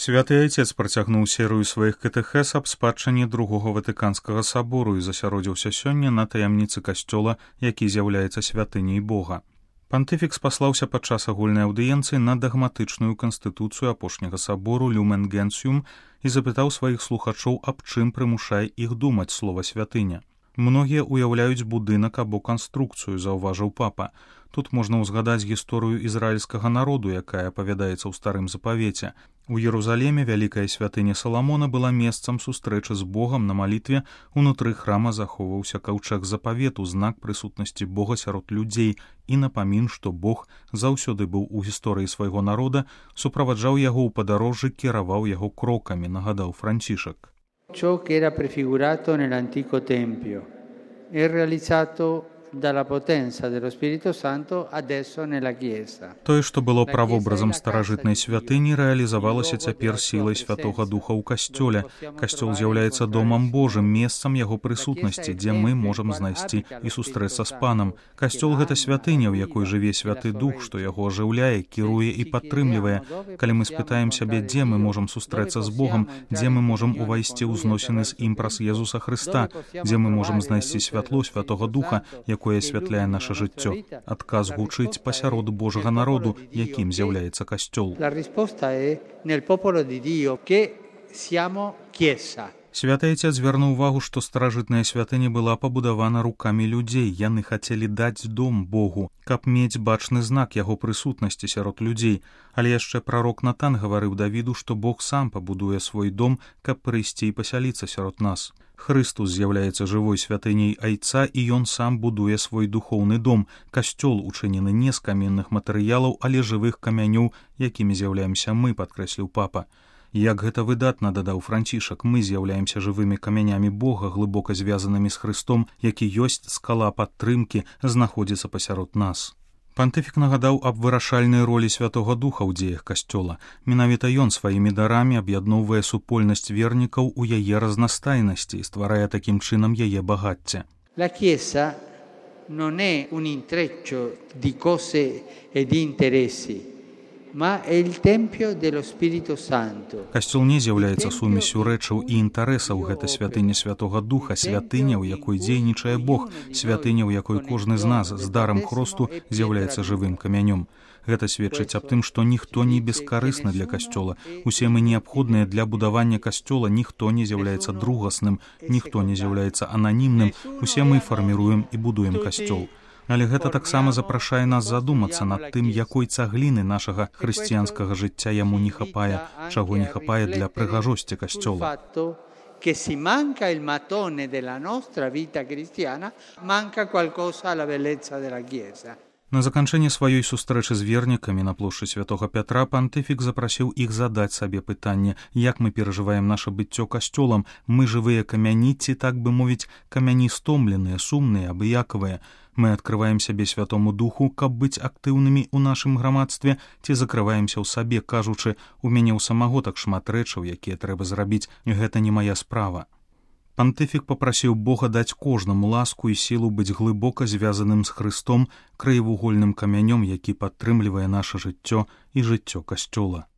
Святы Айцец працягнуў серыю сваіх катэхез аб спадчыне Другога Ватыканскага сабору і засяродзіўся сёння на таямніцы касцёла, які з'яўляецца святыняй Бога. Пантыфік спаслаўся падчас агульнай аўдыенцыі на дагматычную канстытуцыю апошняга сабору Люмен Генсіум і запытаў сваіх слухачоў, аб чым прымушае іх думаць слова святыня. Многія ўяўляюць будынак або канструкцыю, заўважыў папа. Тут можна ўзгадаць гісторыю ізраільскага народу, якая апавядаецца ў старым запавеце. У Єрусаліме вялікая святыня Саламона была месцам сустрэчы з Богам на малітве, унутры храма захоўваўся каўчэг запавету, знак прысутнасці Бога сярод людзей і напамін, што Бог заўсёды быў у гісторыі свайго народа, суправаджаў яго ў падарожжы, кіраваў яго крокамі, нагадаў Францішак. Ciò che era prefigurato nell'antico tempio è realizzato dalla potenza dello Spirito Santo adesso nella Chiesa. Тое, што было правобразам старажытнай святыні, рэалізавалася цяпер сілай Святога Духа ў касцёле. Касцёл з'яўляецца домам Божым, месцам яго прысутнасці, дзе мы можам знайсці і сустрэцца з Панам. Касцёл — гэта святыня, у якой жыве Святы Дух, што яго ажыўляе, кіруе і падтрымлівае. Калі мы спытаем сябе, дзе мы можам сустрэцца з Богам, дзе мы можам увайсці ў зносіны з ім праз Езуса Хрыста, дзе мы можам знайсці святло Святога Духа, якое асвятляе наша жыццё. Адказ гучыць пасярод Божага народу, якім з'яўляецца касцёл. La risposta è nel popolo di Dio che siamo Chiesa. Святы Айцец звярнуў увагу, што старажытная святыня была пабудавана рукамі людзей. Яны хацелі даць дом Богу, каб мець бачны знак яго прысутнасці сярод людзей. Але яшчэ прарок Натан гаварыў Давіду, што Бог сам пабудуе свой дом, каб прыйсці і пасяліцца сярод нас. Хрыстус з'яўляецца жывой святыняй Айца, і ён сам будуе свой духоўны дом. Касцёл учынены не з каменных матэрыялаў, але жывых камянёў, якімі з'яўляемся мы, падкрэсліў папа. Як гэта выдатна, дадаў Францішак, мы з'яўляемся жывымі камянямі Бога, глыбока звязанымі з Хрыстом, які ёсць скала падтрымкі, знаходзіцца пасярод нас. Пантыфік нагадаў аб вырашальнай ролі Святога Духа ў дзеях касцёла. Менавіта ён сваімі дарамі аб'ядноўвае супольнасць вернікаў у яе разнастайнасці і стварае такім чынам яе багацце. La Chiesa non è un intreccio di cose e di interessi, ma è il tempio dello Spirito Santo. Касцёл не з'яўляецца сумесю рэчаў і інтарэсаў, гэта святыня Святога Духа, святыня, у якой дзейнічае Бог, святыня, у якой кожны з нас з дарам хросту з'яўляецца жывым камянём. Гэта сведчыць аб тым, што ніхто не бескарысны для касцёла. Усе мы неабходныя для будавання касцёла, ніхто не з'яўляецца другасным, ніхто не з'яўляецца ананімным, усе мы фарміруем і будуем касцёл. Але гэта таксама запрашае нас задумацца над тым, якой цагліны нашага хрысціянскага жыцця яму не хапае, чаго не хапае для прыгажосці касцёла. Che si manca il mattone della nostra vita cristiana, manca qualcosa alla bellezza della Chiesa. На заканчэнне сваёй сустрэчы з вернікамі на плошчы Святога Пятра пантыфік запрасіў іх задаць сабе пытанне, як мы перажываем наша быццё касцёлам, мы жывыя камяні ці, так бы мовіць, камяні стомленыя, сумныя, абыякавыя. Мы адкрываем сябе Святому Духу, каб быць актыўнымі ў нашым грамадстве, ці закрываемся ў сабе, кажучы, у мяне ў самого так шмат рэчаў, якія трэба зрабіць, гэта не мая справа. Пантыфік папрасіў Бога даць кожнаму ласку і сілу быць глыбока звязаным з Хрыстом, краевугольным камянём, які падтрымлівае наша жыццё і жыццё касцёла.